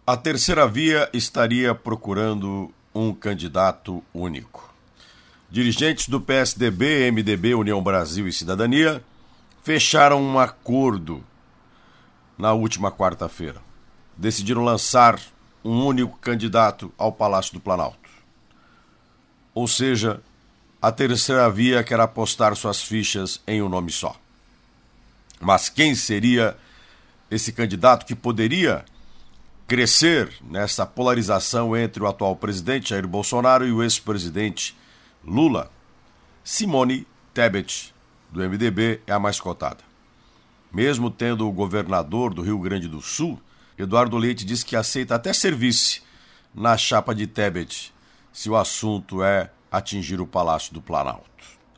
A terceira via estaria procurando um candidato único. Dirigentes do PSDB, MDB, União Brasil e Cidadania fecharam um acordo na última quarta-feira. Decidiram lançar um único candidato ao Palácio do Planalto. Ou seja, a terceira via quer apostar suas fichas em um nome só. Mas quem seria esse candidato que poderia crescer nessa polarização entre o atual presidente Jair Bolsonaro e o ex-presidente Lula? Simone Tebet, do MDB, é a mais cotada. Mesmo tendo o governador do Rio Grande do Sul, Eduardo Leite diz que aceita até ser vice na chapa de Tebet, se o assunto é atingir o Palácio do Planalto.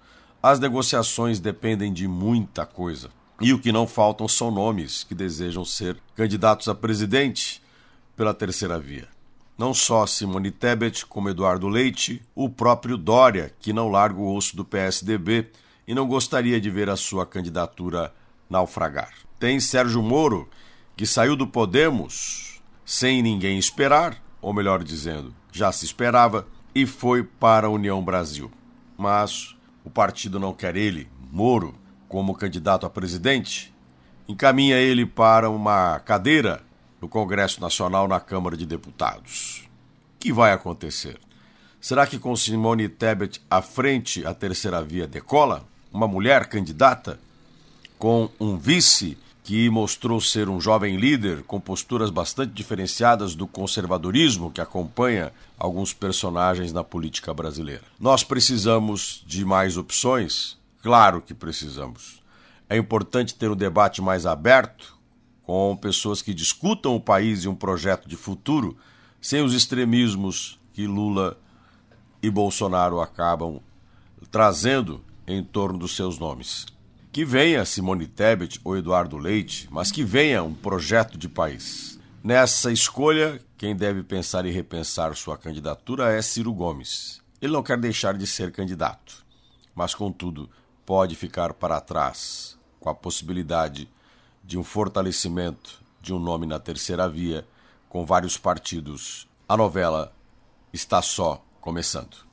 As negociações dependem de muita coisa. E o que não faltam são nomes que desejam ser candidatos a presidente pela terceira via. Não só Simone Tebet, como Eduardo Leite, o próprio Dória, que não larga o osso do PSDB e não gostaria de ver a sua candidatura naufragar. Tem Sérgio Moro, que saiu do Podemos sem ninguém esperar, ou melhor dizendo, já se esperava, e foi para a União Brasil. Mas o partido não quer ele, Moro, como candidato a presidente, encaminha ele para uma cadeira no Congresso Nacional na Câmara de Deputados. O que vai acontecer? Será que com Simone Tebet à frente a terceira via decola? Uma mulher candidata com um vice que mostrou ser um jovem líder com posturas bastante diferenciadas do conservadorismo que acompanha alguns personagens na política brasileira. Nós precisamos de mais opções? Claro que precisamos. É importante ter um debate mais aberto, com pessoas que discutam o país e um projeto de futuro, sem os extremismos que Lula e Bolsonaro acabam trazendo em torno dos seus nomes. Que venha Simone Tebet ou Eduardo Leite, mas que venha um projeto de país. Nessa escolha, quem deve pensar e repensar sua candidatura é Ciro Gomes. Ele não quer deixar de ser candidato, mas, contudo, pode ficar para trás com a possibilidade de um fortalecimento de um nome na terceira via com vários partidos. A novela está só começando.